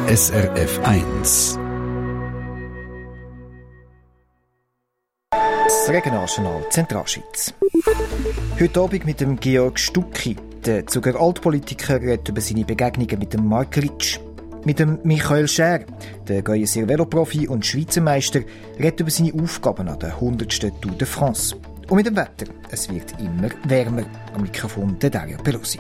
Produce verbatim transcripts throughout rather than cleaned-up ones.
S R F eins. Das Regionaljournal Zentralschweiz. Heute Abend mit dem Georg Stucki. Der Zuger Altpolitiker redet über seine Begegnungen mit dem Marc Ritsch. Mit dem Michael Schär, der Geusier Veloprofi und Schweizer Meister, redet über seine Aufgaben an der hundertsten Tour de France. Und mit dem Wetter. Es wird immer wärmer. Am Mikrofon der Daria Pelosi.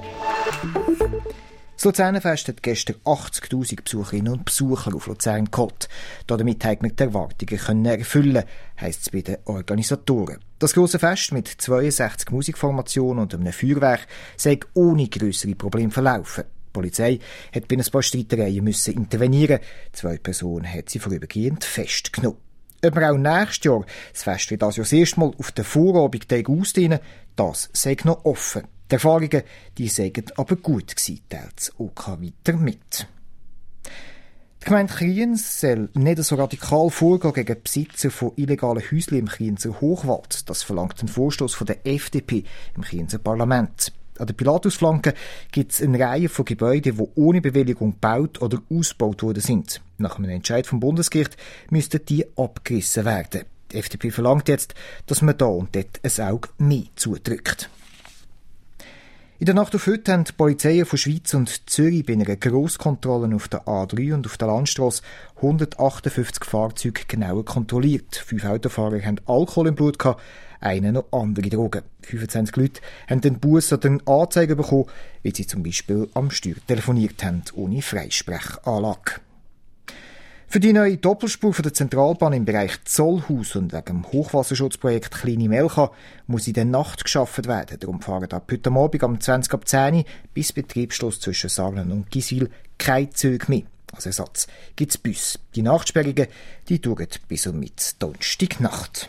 Das Luzernenfest hat gestern achtzigtausend Besucherinnen und Besucher auf Luzern geholt. Damit hat man die Erwartungen können erfüllen, heisst es bei den Organisatoren. Das grosse Fest mit zweiundsechzig Musikformationen und einem Feuerwerk sei ohne grössere Probleme verlaufen. Die Polizei hat bei ein paar Streitereien müssen intervenieren. Zwei Personen hat sie vorübergehend festgenommen. Ob wir auch nächstes Jahr das Fest wie das Jahr das erste Mal auf den Vorabendtag ausdehnen, das sei noch offen. Die Erfahrungen, die seien aber gut gewesen, teilt das O K weiter mit. Die Gemeinde Kriens soll nicht so radikal vorgehen gegen Besitzer von illegalen Häuschen im Krienser Hochwald. Das verlangt ein Vorstoß von der F D P im Krienser Parlament. An der Pilatusflanke gibt es eine Reihe von Gebäuden, die ohne Bewilligung gebaut oder ausgebaut worden sind. Nach einem Entscheid vom Bundesgericht müssten die abgerissen werden. Die F D P verlangt jetzt, dass man da und dort ein Auge mehr zudrückt. In der Nacht auf heute haben die Polizeien von Schweiz und Zürich bei einer Grosskontrolle auf der A drei und auf der Landstrasse hundertachtundfünfzig Fahrzeuge genauer kontrolliert. Fünf Autofahrer haben Alkohol im Blut gehabt, einer noch andere Drogen. fünfundzwanzig Leute haben den Bus oder eine Anzeige bekommen, weil sie zum Beispiel am Steuer telefoniert haben, ohne Freisprechanlage. Für die neue Doppelspur von der Zentralbahn im Bereich Zollhaus und wegen dem Hochwasserschutzprojekt Kleine Melcha muss in der Nacht geschafft werden. Darum fahren ab heute Abend um zwanzig ab zehn bis Betriebsschluss zwischen Sarnen und Giswil keine Züge mehr. Als Ersatz gibt es Busse. Die Nachtsperrungen die dauern bis um Donnerstagnacht.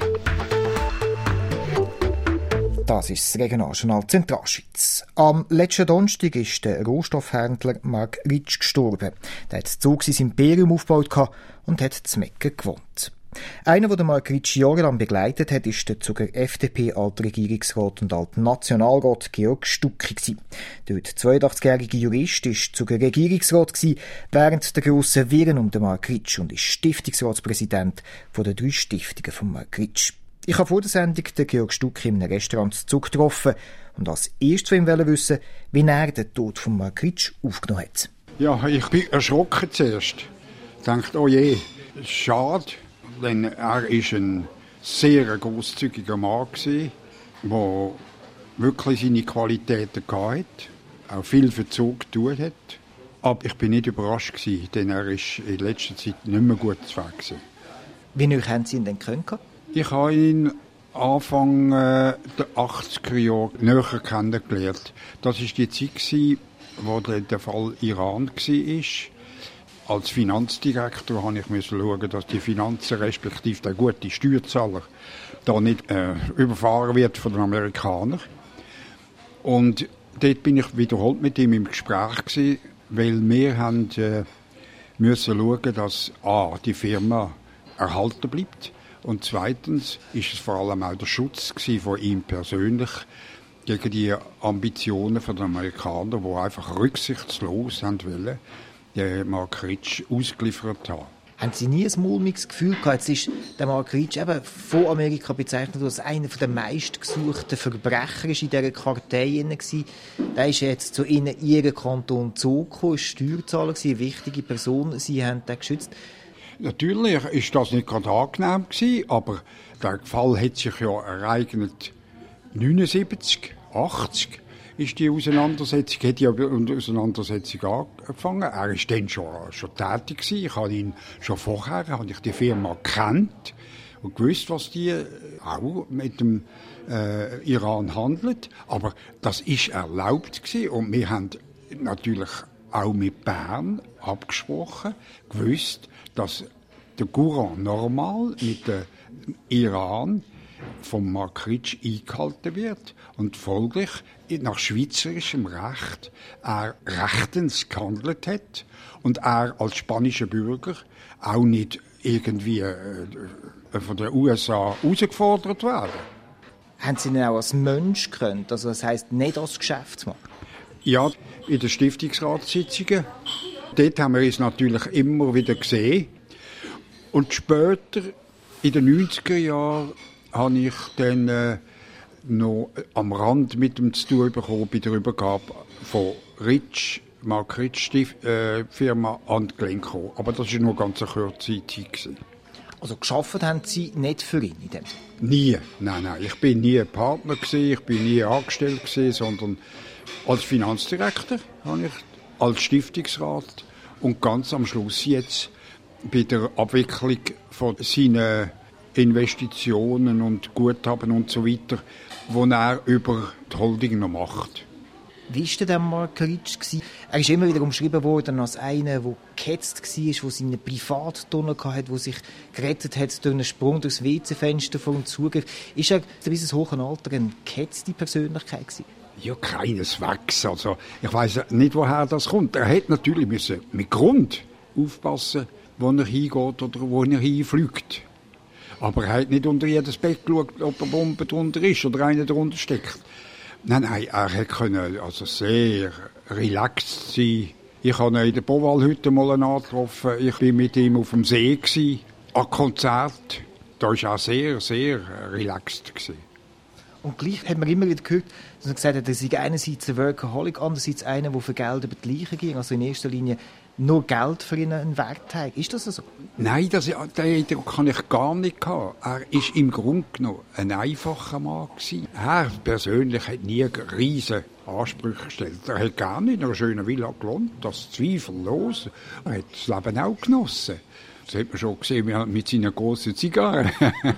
Das ist das Regionaljournal Zentralschweiz. Am letzten Donnerstag ist der Rohstoffhändler Marc Ritsch gestorben. Der hat Zug sein Imperium aufgebaut und hat zu Mecken gewohnt. Einer, der Marc Ritsch jahrelang begleitet hat, ist der Zuger F D P-Altregierungsrat und Altnationalrat Georg Stucki. Der heute zweiundachtzigjährige Jurist war Zuger Regierungsrat während der grossen Wirren um den Marc Ritsch und ist Stiftungsratspräsident von den drei Stiftungen von Marc Ritsch. Ich habe vor der Sendung den Georg Stucki in einem Restaurant zu Zug getroffen und als erstes von ihm wissen, wie er den Tod von Marc Ritsch aufgenommen hat. Ja, ich bin erschrocken zuerst. Ich dachte, oh je, schade, denn er war ein sehr grosszügiger Mann, der wirklich seine Qualitäten hatte, auch viel für Zug getan hat. Aber ich bin nicht überrascht, denn er ist in letzter Zeit nicht mehr gut zu Weg. Wie lange haben Sie ihn denn kennen? Ich habe ihn Anfang äh, der achtziger Jahre näher kennengelernt. Das war die Zeit, wo der Fall Iran war. Als Finanzdirektor musste ich schauen, dass die Finanzen, respektive der gute Steuerzahler, da nicht äh, überfahren wird von den Amerikanern. Und dort bin ich wiederholt mit ihm im Gespräch gewesen, weil wir haben, äh, müssen schauen, dass A, die Firma erhalten bleibt. Und zweitens ist es vor allem auch der Schutz von ihm persönlich gegen die Ambitionen der Amerikaner, die einfach rücksichtslos haben wollen, den Marc Ritsch ausgeliefert haben. Haben Sie nie ein mulmiges Gefühl gehabt? Jetzt ist der Marc Ritsch eben von Amerika bezeichnet als einer der meistgesuchten Verbrecher in dieser Kartei. Der ist jetzt zu Ihnen in Ihren Kanton gezogen, ein Steuerzahler, eine wichtige Person. Sie haben den geschützt. Natürlich ist das nicht gerade angenehm gewesen, aber der Fall hat sich ja ereignet neunundsiebzig, achtzig ist die Auseinandersetzung, hat die Auseinandersetzung angefangen. Er war dann schon, schon tätig gewesen. Ich habe ihn schon vorher, habe ich die Firma gekannt und gewusst, was die auch mit dem äh, Iran handelt. Aber das ist erlaubt gewesen und wir haben natürlich auch mit Bern abgesprochen, gewusst, dass der Courant normal mit dem Iran vom Marc Ritsch eingehalten wird und folglich nach schweizerischem Recht er rechtens gehandelt hat und er als spanischer Bürger auch nicht irgendwie äh, von den U S A herausgefordert werden. Haben Sie ihn auch als Mensch gekannt? Also das heisst nicht als Geschäftsmann? Ja, in den Stiftungsratssitzungen dort haben wir uns natürlich immer wieder gesehen. Und später, in den neunziger Jahren, habe ich dann äh, noch am Rand mit ihm zu tun bekommen bei der Übergabe von Ritsch, Mark Ritsch Stift, äh, Firma an Glencoe. Aber das war nur ganz eine kurze Zeit gewesen. Also gearbeitet haben Sie nicht für ihn in dem? Nie, nein, nein. Ich bin nie ein Partner gewesen, ich bin nie angestellt gewesen, sondern als Finanzdirektor habe ich, als Stiftungsrat und ganz am Schluss jetzt bei der Abwicklung von seinen Investitionen und Guthaben und so weiter, die er über die Holding noch macht. Wie war denn der Mark Ritsch? Er ist immer wieder umschrieben worden als einer, der gehetzt war, der seinen Privattunnel hatte, der sich gerettet hat durch einen Sprung durchs W C-Fenster vor dem Zugriff. Ist er bis ins hohe Alter eine gehetzte Persönlichkeit gewesen? Ja, keineswegs. Also, ich weiss nicht, woher das kommt. Er hätte natürlich müssen mit Grund aufpassen, wo er hingeht oder wo er hinfliegt. Aber er hat nicht unter jedes Bett geschaut, ob eine Bombe drunter ist oder einer drunter steckt. Nein, nein, er konnte also sehr relaxed sein. Ich habe ihn in der Beauval-Hütte mal angetroffen. Ich war mit ihm auf dem See, gewesen, an Konzert. Da war er sehr, sehr relaxed gewesen. Und gleich hat man immer wieder gehört, dass er gesagt hat, er sei einerseits ein Workaholic, andererseits einer, der für Geld über die Leiche ging. Also in erster Linie nur Geld für ihn einen Wert hat. Ist das so? Nein, das, den Eindruck hatte ich gar nicht. Er war im Grunde genommen ein einfacher Mann. Er persönlich hat nie riesige Ansprüche gestellt. Er hat gar nicht in einer schönen Villa gewohnt, das zweifellos. Er hat das Leben auch genossen. Das hat man schon gesehen mit seinen grossen Zigarren.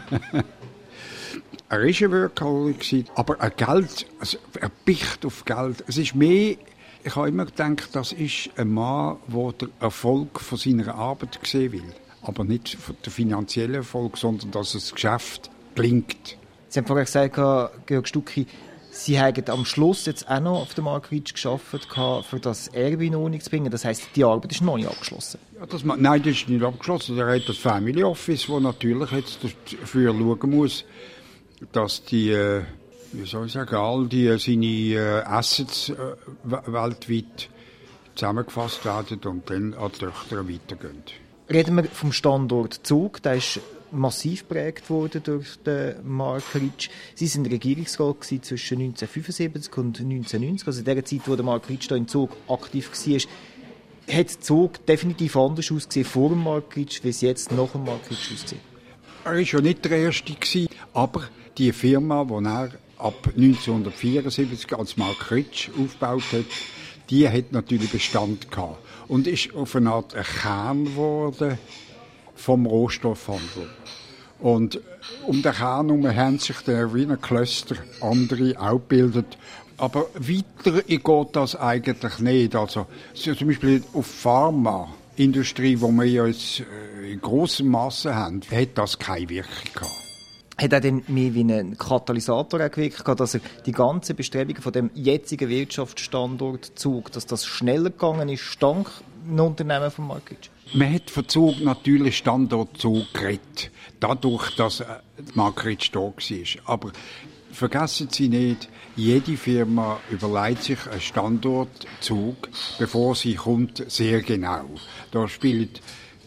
Er war ein Workaholic, aber ein Geld, also er picht auf Geld. Es ist mehr, ich habe immer gedacht, das ist ein Mann, der den Erfolg von seiner Arbeit sehen will. Aber nicht den finanziellen Erfolg, sondern dass das Geschäft gelingt. Sie haben vorher gesagt, Georg Stucki, Sie haben am Schluss jetzt auch noch auf dem Mark Ritsch gearbeitet, für das Erbe in Ordnung zu bringen. Das heisst, die Arbeit ist noch nicht abgeschlossen. Ja, das, nein, das ist nicht abgeschlossen. Er hat das Family Office, das natürlich jetzt dafür schauen muss, dass die, äh, wie soll ich sagen, all die äh, seine äh, Assets äh, weltweit zusammengefasst werden und dann an die Töchter weitergehen. Reden wir vom Standort Zug, der ist massiv geprägt worden durch den Mark Ritsch. Sie waren Regierungsrat zwischen neunzehnhundertfünfundsiebzig und neunzehnhundertneunzig, also in der Zeit, wo der Mark Ritsch da in Zug aktiv war. Hat Zug definitiv anders ausgesehen vor dem Mark Ritsch, wie es jetzt nach dem Mark Ritsch aussieht? Er war ja nicht der Erste, aber die Firma, die er ab neunzehnhundertvierundsiebzig als Mark Ritsch aufgebaut hat, die hat natürlich Bestand gehabt und ist auf eine Art ein Kern geworden vom Rohstoffhandel. Und um den Kern herum haben sich dann wie ein Cluster andere auch gebildet. Aber weiter geht das eigentlich nicht. Also zum Beispiel auf Pharmaindustrie, die wir ja jetzt in grossem Masse haben, hat das keine Wirkung gehabt. Hat er denn mehr wie ein Katalysator gewirkt, dass er die ganzen Bestrebungen von dem jetzigen Wirtschaftsstandort Zug, dass das schneller gegangen ist, dank dem Unternehmen von Mark Ritsch? Man hat von Zug natürlich Standort Zug geredet, dadurch, dass Mark Ritsch da war. Aber vergessen Sie nicht, jede Firma überlegt sich einen Standort Zug, bevor sie kommt, sehr genau. Da spielt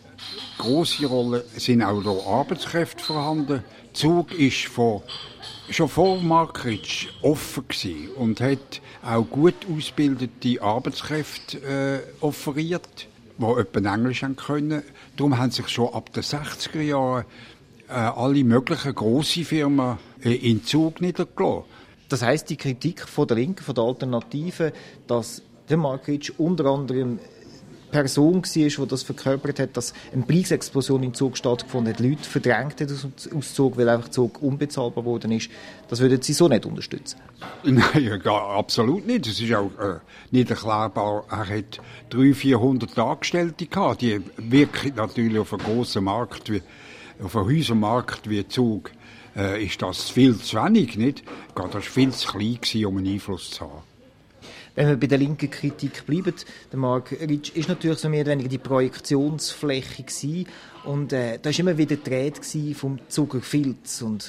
grosse Rolle, sind auch da Arbeitskräfte vorhanden. Zug ist von, schon vor Mark Ritsch offen gewesen und hat auch gut ausgebildete Arbeitskräfte äh, offeriert, die etwa Englisch können. Darum haben sich schon ab den sechziger Jahren äh, alle möglichen grosse Firmen äh, in Zug niedergelassen. Das heisst, die Kritik von der Linken, von der Alternative, dass der Mark Ritsch unter anderem Person war, die das verkörpert hat, dass eine Preisexplosion in Zug stattgefunden hat, Leute verdrängt hat aus Zug, weil einfach Zug unbezahlbar geworden ist. Das würden Sie so nicht unterstützen? Nein, ja, absolut nicht. Es ist auch äh, nicht erklärbar. Er hat dreihundert, vierhundert Angestellte gehabt. Die wirken natürlich auf einem grossen Markt, wie, auf einem Häusermarkt wie Zug. Äh, ist das viel zu wenig, nicht? Das war viel zu klein gewesen, um einen Einfluss zu haben. Wenn wir bei der linken Kritik bleiben, der Mark Ritsch ist natürlich so mehr oder weniger die Projektionsfläche gewesen. Und äh, da war immer wieder die Rede vom Zuger Filz. Und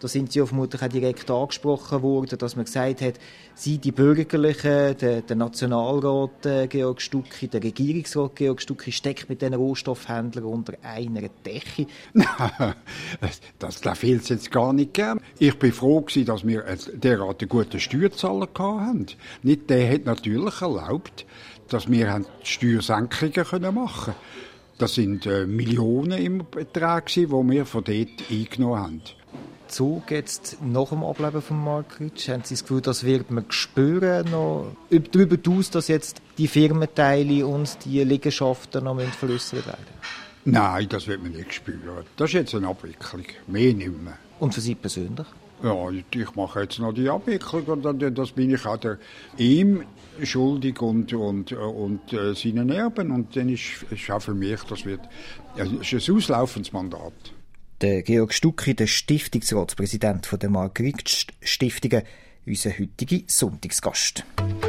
Da sind Sie ja vermutlich auch direkt angesprochen worden, dass man gesagt hat, Sie, die Bürgerlichen, der, der Nationalrat äh, Georg Stucki, der Regierungsrat Georg Stucki, steckt mit diesen Rohstoffhändlern unter einer Decke. Nein, das, das fehlt es jetzt gar nicht gern. Ich bin froh gewesen, dass wir derart einen guten Steuerzahler hatten. Nicht der hat natürlich erlaubt, dass wir Steuersenkungen machen können. Das sind äh, Millionen im Betrag, die wir von dort eingenommen haben. Zug jetzt nach dem Ableben von Markritsch, haben Sie das Gefühl, das wird man spüren, noch darüber hinaus, dass jetzt die Firmenteile und die Liegenschaften noch veräussert werden? Nein, das wird man nicht spüren. Das ist jetzt eine Abwicklung, mehr nicht mehr. Und für Sie persönlich? Ja, ich mache jetzt noch die Abwicklung und dann, das bin ich auch der, ihm schuldig und, und, und äh, seinen Erben. Und dann ist es auch für mich, das wird, ja, das ist ein auslaufendes Mandat. Der Georg Stucki, der Stiftungsratspräsident der Margritsch-Stiftungen, unser heutiger Sonntagsgast.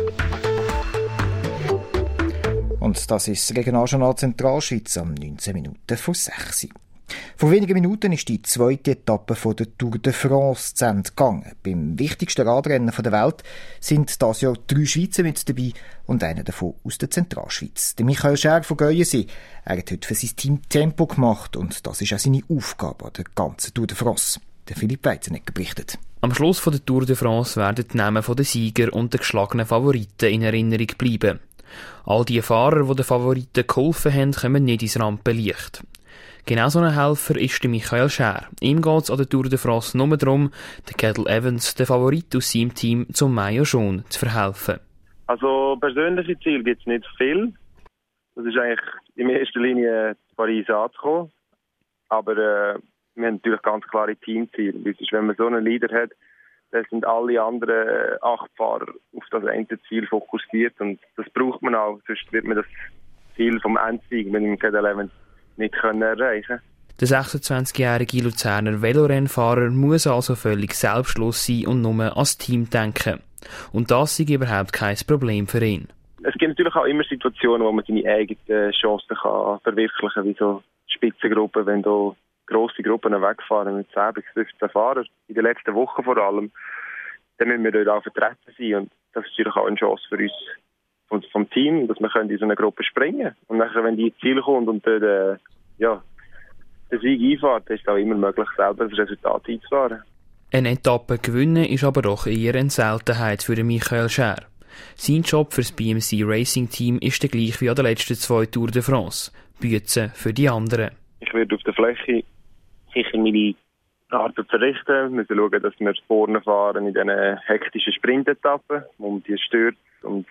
Und das ist das Regionaljournal Zentralschweiz am neunzehn Minuten vor sechs. Vor wenigen Minuten ist die zweite Etappe von der Tour de France zu Ende gegangen. Beim wichtigsten Radrennen der Welt sind dieses Jahr drei Schweizer mit dabei und einer davon aus der Zentralschweiz. Der Michael Schär von Geuensee. Er hat heute für sein Team Tempo gemacht und das ist auch seine Aufgabe an der ganzen Tour de France. Der Philipp Weizenegger berichtet. Am Schluss von der Tour de France werden die Namen der Sieger und der geschlagenen Favoriten in Erinnerung bleiben. All die Fahrer, die den Favoriten geholfen haben, kommen nicht ins Rampenlicht. Genau so ein Helfer ist der Michael Schär. Ihm geht es an der Tour de France nur darum, den Cadel Evans, den Favorit aus seinem Team, zum Maillot jaune zu verhelfen. Also persönliche Ziel gibt es nicht viel. Das ist eigentlich in erster Linie Paris anzukommen. Aber äh, wir haben natürlich ganz klare Teamziele. Wenn man so einen Leader hat, dann sind alle anderen acht Fahrer auf das eine Ziel fokussiert. Und das braucht man auch, sonst wird man das Ziel vom Endsieg mit dem Cadel Evans nicht können erreichen. Der sechsundzwanzigjährige Luzerner Velorennfahrer muss also völlig selbstlos sein und nur ans Team denken. Und das ist überhaupt kein Problem für ihn. Es gibt natürlich auch immer Situationen, wo man seine eigenen Chancen kann verwirklichen kann, wie so Spitzengruppen, wenn da grosse Gruppen wegfahren mit zehn bis fünfzehn Fahrern, in den letzten Wochen vor allem, dann müssen wir dort auch vertreten sein. Und das ist natürlich auch eine Chance für uns vom, vom Team, dass wir in so eine Gruppe springen können. Und nachher, wenn die ins Ziel kommt und dort, äh, ja, den Sieg einfahrt, ist es auch immer möglich, selber das Resultat einzufahren. Eine Etappe gewinnen ist aber doch eher eine Seltenheit für Michael Schär. Sein Job für das B M C Racing Team ist der gleich wie an den letzten zwei Tour de France. Bützen für die anderen. Ich werde auf der Fläche sicher meine Arbeit verrichten. Wir müssen schauen, dass wir vorne fahren in diesen hektischen Sprintetappen, um die stört und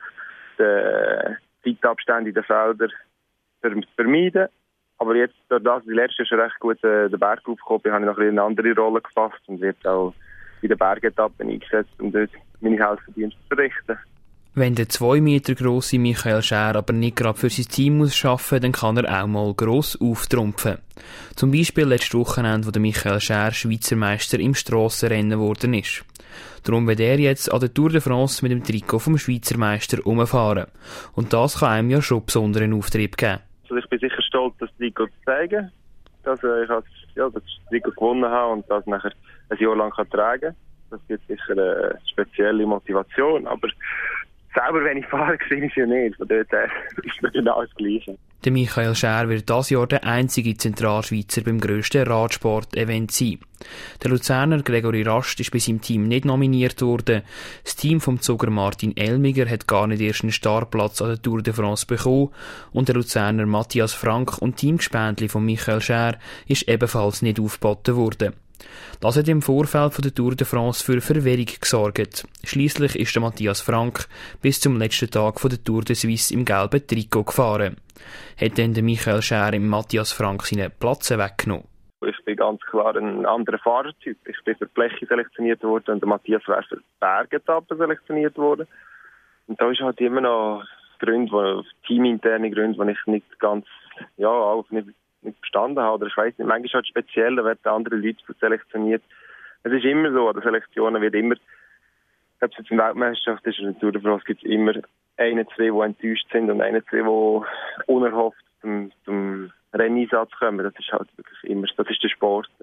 die Zeitabstände in den Feldern zu vermeiden. Aber jetzt, durch das ich letztes Jahr schon recht gut äh, den Berg aufgekommen bin, habe ich noch eine andere Rolle gefasst und werde auch in den Bergetappen eingesetzt, um dort meine Helferdienste zu verrichten. Wenn der zwei Meter grosse Michael Schär aber nicht gerade für sein Team muss arbeiten, dann kann er auch mal gross auftrumpfen. Zum Beispiel letztes Wochenende, wo der Michael Schär Schweizer Meister im Strassenrennen geworden ist. Darum wird er jetzt an der Tour de France mit dem Trikot vom Schweizer Meister rumfahren. Und das kann einem ja schon besonderen Auftrieb geben. Also ich bin sicher stolz, das Trikot zu zeigen, dass ich das, ja, das Trikot gewonnen habe und das nachher ein Jahr lang kann tragen kann. Das gibt sicher eine spezielle Motivation, aber selber, wenn ich fahre, sehe ich ja nicht. Von dort her ist mir genau das Gleiche. Der Michael Schär wird dieses Jahr der einzige Zentralschweizer beim grössten Radsport-Event sein. Der Luzerner Gregory Rast ist bei seinem Team nicht nominiert worden. Das Team vom Zoger Martin Elmiger hat gar nicht erst einen Startplatz an der Tour de France bekommen und der Luzerner Matthias Frank und Teamgespendli von Michael Schär ist ebenfalls nicht aufgeboten worden. Das hat im Vorfeld von der Tour de France für Verwirrung gesorgt. Schliesslich ist der Matthias Frank bis zum letzten Tag von der Tour de Suisse im gelben Trikot gefahren. Hat dann der Michael Schär im Matthias Frank seine Platz weggenommen? Ich bin ganz klar ein anderer Fahrertyp. Ich bin für die Fläche selektioniert worden und der Matthias wäre für die Bergetappe selektioniert worden. Und da ist halt immer noch Gründe, wo, teaminterne Gründe, die ich nicht ganz, ja, auch nicht nicht verstanden habe, oder ich weiss nicht, manchmal ist es speziell, da werden andere Leute selektioniert. Es ist immer so, an den Selektionen wird immer, ob es jetzt eine Weltmeisterschaft ist oder eine Tour de France, gibt es immer eine, zwei, die enttäuscht sind und eine, zwei, die unerhofft zum, zum Renneinsatz kommen. Das ist halt wirklich immer, das ist der Sport. Ja.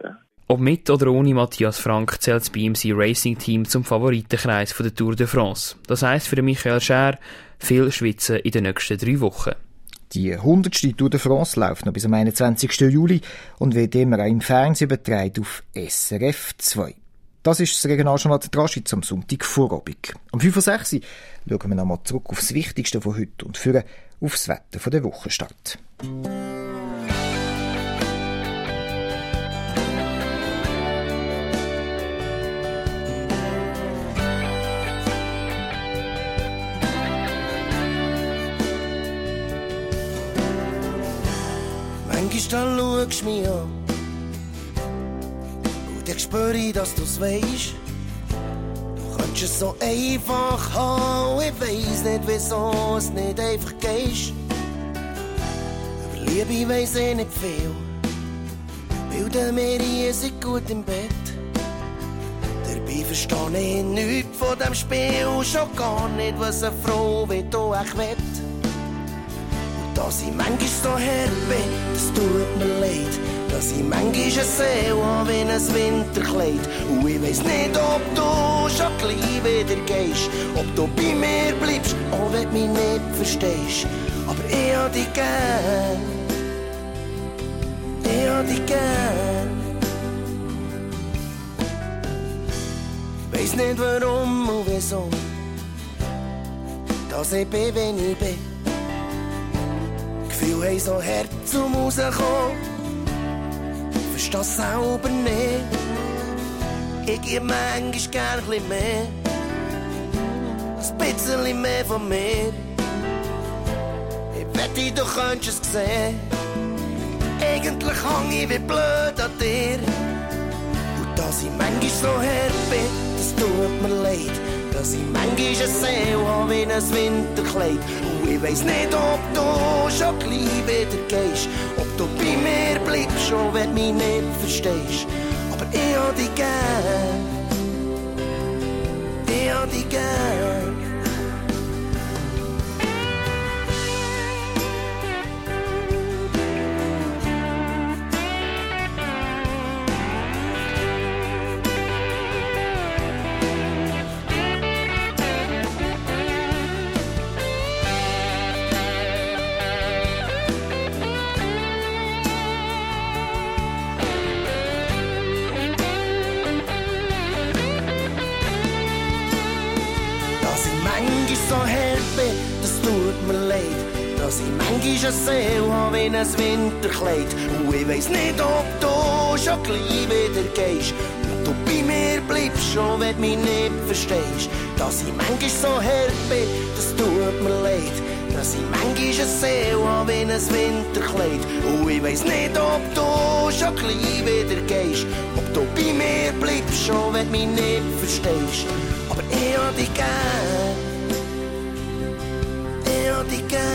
Ob mit oder ohne Matthias Frank zählt das B M C Racing Team zum Favoritenkreis der Tour de France. Das heisst für Michael Schär viel Schwitzen in den nächsten drei Wochen. Die hundertste Tour de France läuft noch bis am einundzwanzigsten Juli und wird immer auch im Fernsehen übertragen auf S R F zwei. Das ist das Regionaljournal der Draschwitz am Sonntag Vorabend. Um fünf Uhr sechs schauen wir nochmal zurück auf das Wichtigste von heute und führen auf das Wetter von der Wochenstart. Manchmal schaust du mich an und dann spüre ich, dass du es weisst. Du könntest es so einfach haben, ich weiss nicht, wieso es nicht einfach geht. Über Liebe weiss ich nicht viel, bilden wir riesig gut im Bett. Dabei verstehe ich nichts von dem Spiel, schon gar nicht, was eine Frau wie du echt will. Dass ich manchmal so hart bin, das tut mir leid. Dass ich manchmal eine Seele habe wie ein Winterkleid. Und ich weiss nicht, ob du schon gleich wieder gehst. Ob du bei mir bleibst, auch wenn du mich nicht verstehst. Aber ich hab dich gern. Ich hab dich gern. Ich weiss nicht warum und wieso, dass ich bin, wenn ich bin. Gefühle haben so hart zum Rauskommen, verstehe selber nicht. Ich gebe manchmal gern ein bisschen mehr, ein bisschen mehr von mir. Ich wette, du könntest es sehen, eigentlich hang ich wie blöd an dir. Und dass ich manchmal so hart bin, das tut mir leid. Dass ich manchmal eine Seele habe wie ein Winterkleid. Und ich weiss nicht, ob du schon gleich wieder gehst. Ob du bei mir bleibst, schon wenn du mich nicht verstehst. Aber ich hab dich gern. Ich hab dich gern. So hart bin, das tut mir leid. Dass ich manchmal eine Seele habe wie ein Winterkleid. Und ich weiss nicht, ob du schon gleich wieder gehst. Und du bei mir bleibst, schon wenn du mich nicht verstehst. Dass ich manchmal so hart bin, das tut mir leid. Dass ich manchmal eine Seele habe wie ein Winterkleid. Und ich weiss nicht, ob du schon gleich wieder gehst. Ob du bei mir bleibst, schon wenn du mich nicht verstehst. Aber ich hab dich gern. Ich hab dich gern.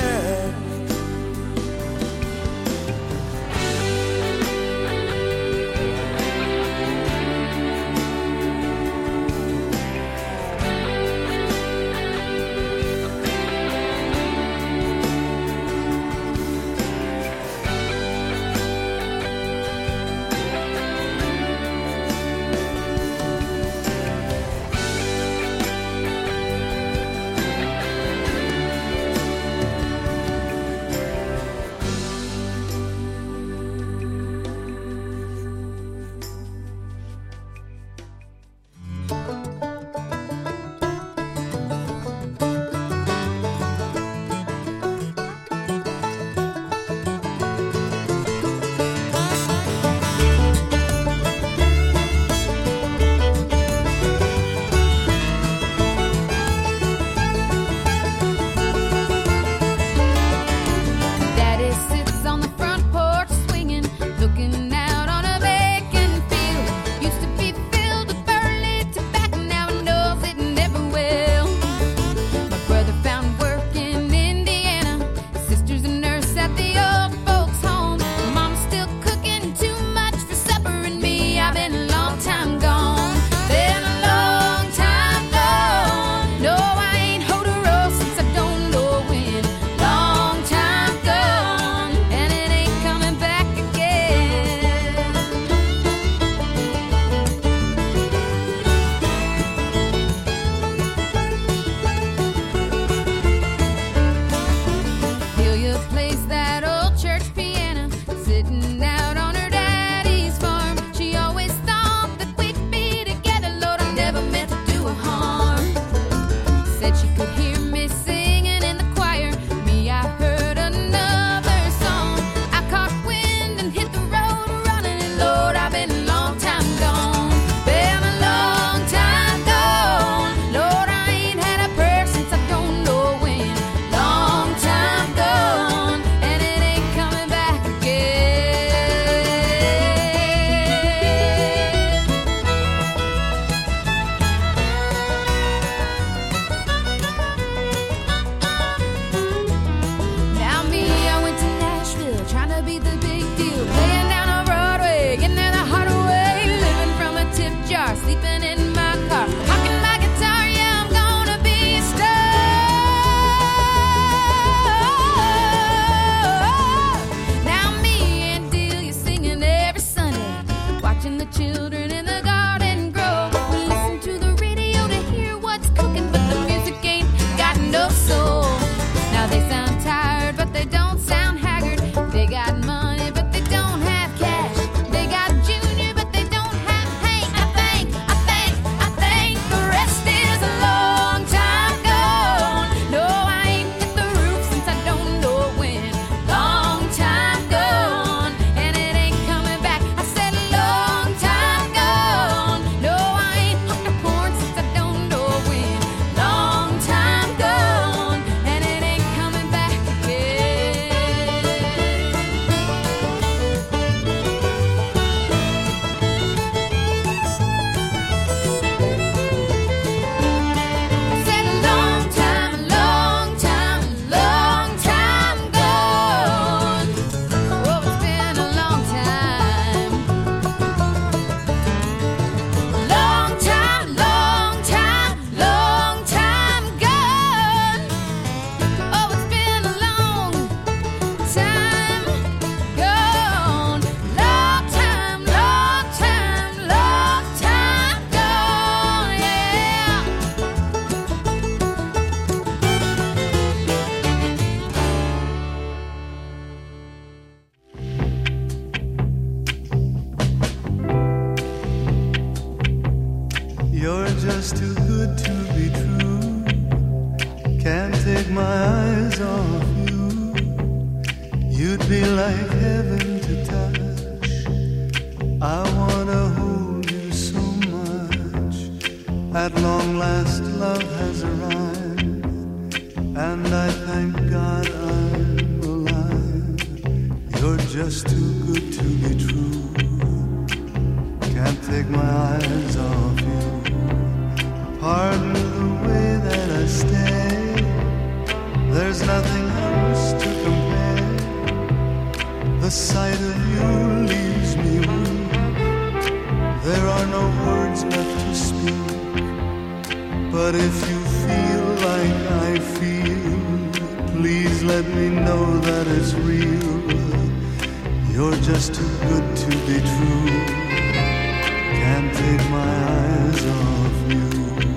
feel like heaven to touch. I wanna hold you so much. At long last love has arrived, and I thank God I'm alive. You're just too good to be true. Can't take my eyes off you. Pardon the way that I stay. There's nothing else to compare. The sight of you leaves me weak. There are no words left to speak. But if you feel like I feel, please let me know that it's real. You're just too good to be true. Can't take my eyes off you.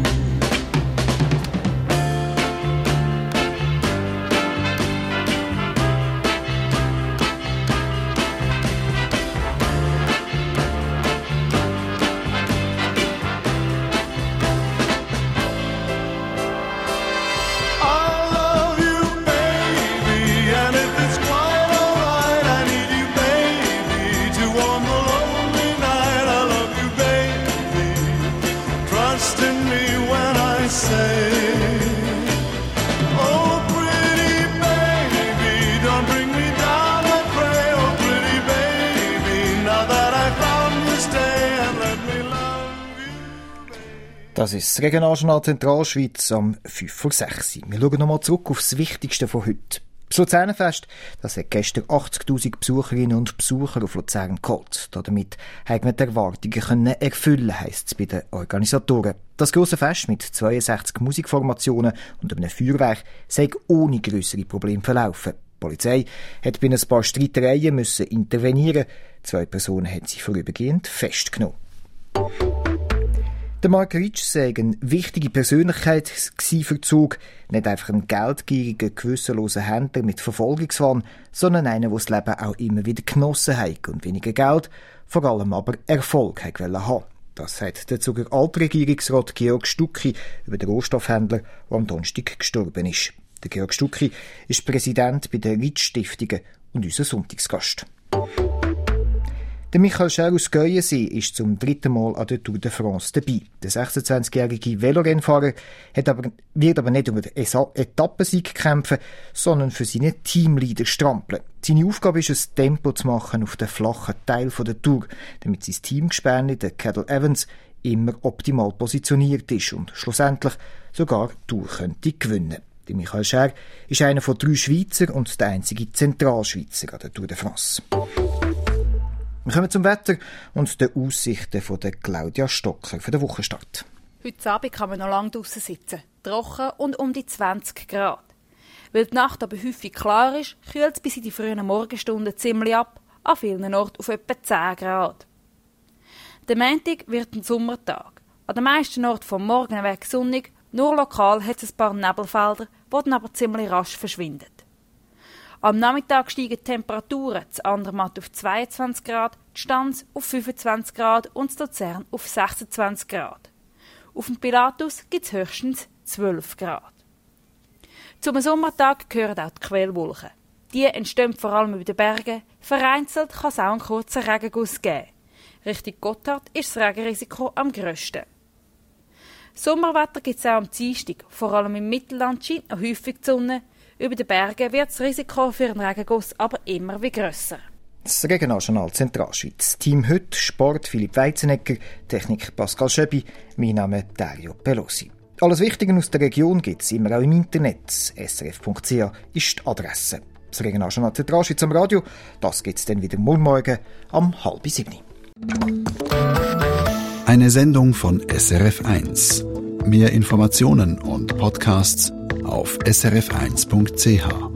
Das ist das Regionaljournal Zentralschweiz am fünf vor sechs. Wir schauen nochmal zurück auf das Wichtigste von heute. Das Luzernenfest, das hat gestern achtzigtausend Besucherinnen und Besucher auf Luzern geholt. Damit haben wir die Erwartungen erfüllen, heisst es bei den Organisatoren. Das grosse Fest mit zweiundsechzig Musikformationen und einem Feuerwerk sei ohne grössere Probleme verlaufen. Die Polizei hat bei ein paar Streitereien müssen intervenieren. Zwei Personen hat sie vorübergehend festgenommen. Der Mark Ritsch sei eine wichtige Persönlichkeit für den Zug. Nicht einfach ein geldgieriger, gewissenloser Händler mit Verfolgungswahn, sondern einer, der das Leben auch immer wieder genossen hat und weniger Geld, vor allem aber Erfolg haben wollte. Das hat der Zuger Altregierungsrat Georg Stucki über den Rohstoffhändler, der am Donnerstag gestorben ist. Der Georg Stucki ist Präsident bei der Ritsch-Stiftungen und unser Sonntagsgast. Der Michael Scher aus Geuensee ist zum dritten Mal an der Tour de France dabei. Der sechsundzwanzigjährige Velorennfahrer hat aber, wird aber nicht um den Etappensieg kämpfen, sondern für seinen Teamleader strampeln. Seine Aufgabe ist es, Tempo zu machen auf den flachen Teil der Tour, damit sein Teamgespanne, der Cadel Evans, immer optimal positioniert ist und schlussendlich sogar die Tour könnte gewinnen. Der Michael Scher ist einer von drei Schweizer und der einzige Zentralschweizer an der Tour de France. Wir kommen zum Wetter und den Aussichten von der Claudia Stocker für den Wochenstart. Heute Abend kann man noch lange draussen sitzen. Trocken und um die zwanzig Grad. Weil die Nacht aber häufig klar ist, kühlt es bis in die frühen Morgenstunden ziemlich ab, an vielen Orten auf etwa zehn Grad. Der Montag wird ein Sommertag. An den meisten Orten vom Morgen weg sonnig, nur lokal hat es ein paar Nebelfelder, die dann aber ziemlich rasch verschwinden. Am Nachmittag steigen die Temperaturen, das Andermatt auf zweiundzwanzig Grad, die Stanz auf fünfundzwanzig Grad und das Luzern auf sechsundzwanzig Grad. Auf dem Pilatus gibt es höchstens zwölf Grad. Zum Sommertag gehören auch die Quellwolken. Die entstehen vor allem über den Bergen, vereinzelt kann es auch einen kurzen Regenguss geben. Richtung Gotthard ist das Regenrisiko am grössten. Sommerwetter gibt es auch am Dienstag, vor allem im Mittelland scheint noch häufig die Sonne. Über den Bergen wird das Risiko für einen Regenguss aber immer wie grösser. Das Regionaljournal Zentralschweiz. Team heute, Sport Philipp Weizenegger, Technik Pascal Schöbi, mein Name Dario Pelosi. Alles Wichtige aus der Region gibt es immer auch im Internet. S R F Punkt C H ist die Adresse. Das Regionaljournal Zentralschweiz am Radio, das gibt es dann wieder morgen um halb sieben. Eine Sendung von S R F eins. Mehr Informationen und Podcasts auf s r f eins punkt c h.